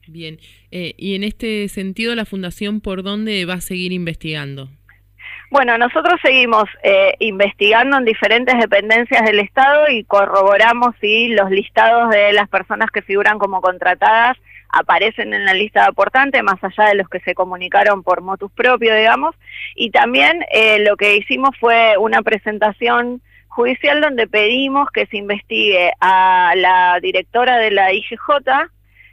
Bien, y en este sentido, la Fundación, ¿por dónde va a seguir investigando? Bueno, nosotros seguimos investigando en diferentes dependencias del Estado y corroboramos si los listados de las personas que figuran como contratadas aparecen en la lista de aportantes, más allá de los que se comunicaron por motus propio, digamos. Y también lo que hicimos fue una presentación judicial donde pedimos que se investigue a la directora de la IGJ,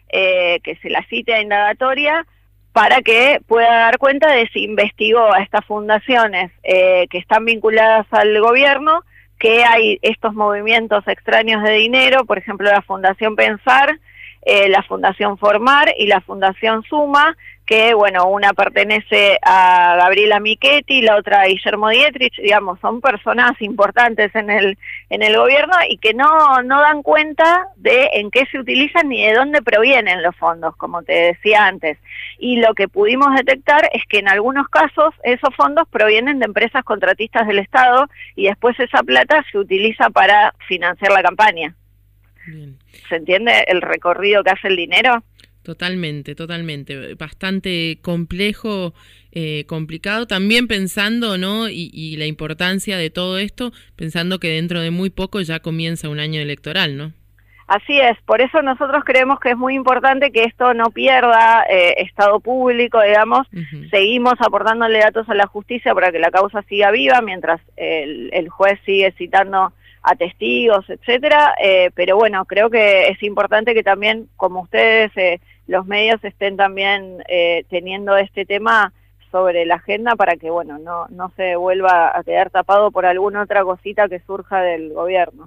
que se la cite a indagatoria, para que pueda dar cuenta de si investigó a estas fundaciones que están vinculadas al gobierno, que hay estos movimientos extraños de dinero, por ejemplo la Fundación Pensar, la Fundación Formar y la Fundación Suma, que bueno, una pertenece a Gabriela Michetti, la otra a Guillermo Dietrich, digamos, son personas importantes en el gobierno y que no dan cuenta de en qué se utilizan ni de dónde provienen los fondos, como te decía antes. Y lo que pudimos detectar es que en algunos casos esos fondos provienen de empresas contratistas del Estado y después esa plata se utiliza para financiar la campaña. Bien. ¿Se entiende el recorrido que hace el dinero? Totalmente, totalmente. Bastante complejo, complicado. También pensando, ¿no? Y la importancia de todo esto, pensando que dentro de muy poco ya comienza un año electoral, ¿no? Así es, por eso nosotros creemos que es muy importante que esto no pierda estado público, digamos. Seguimos aportándole datos a la justicia para que la causa siga viva, mientras el juez sigue citando a testigos, etcétera, pero bueno, creo que es importante que también, como ustedes, los medios estén también teniendo este tema sobre la agenda para que, bueno, no se vuelva a quedar tapado por alguna otra cosita que surja del gobierno.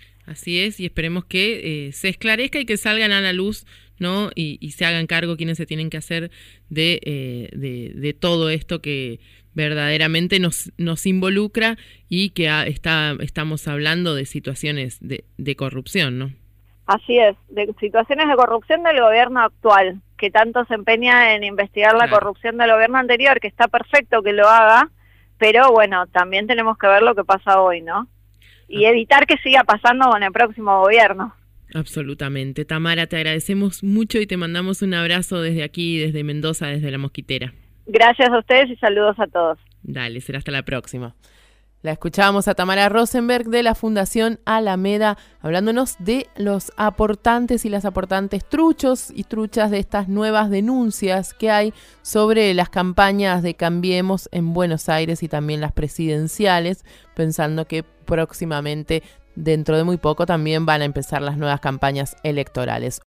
Así es, y esperemos que se esclarezca y que salgan a la luz, ¿no? Y se hagan cargo quienes se tienen que hacer de todo esto que verdaderamente nos involucra y que estamos hablando de situaciones de corrupción, ¿no? Así es, de situaciones de corrupción del gobierno actual, que tanto se empeña en investigar la corrupción del gobierno anterior, que está perfecto que lo haga, pero bueno, también tenemos que ver lo que pasa hoy, ¿no? Y evitar que siga pasando con el próximo gobierno. Absolutamente. Tamara, te agradecemos mucho y te mandamos un abrazo desde aquí, desde Mendoza, desde La Mosquitera. Gracias a ustedes y saludos a todos. Dale, será hasta la próxima. La escuchábamos a Tamara Rosenberg de la Fundación Alameda, hablándonos de los aportantes y las aportantes truchos y truchas de estas nuevas denuncias que hay sobre las campañas de Cambiemos en Buenos Aires y también las presidenciales, pensando que próximamente, dentro de muy poco, también van a empezar las nuevas campañas electorales.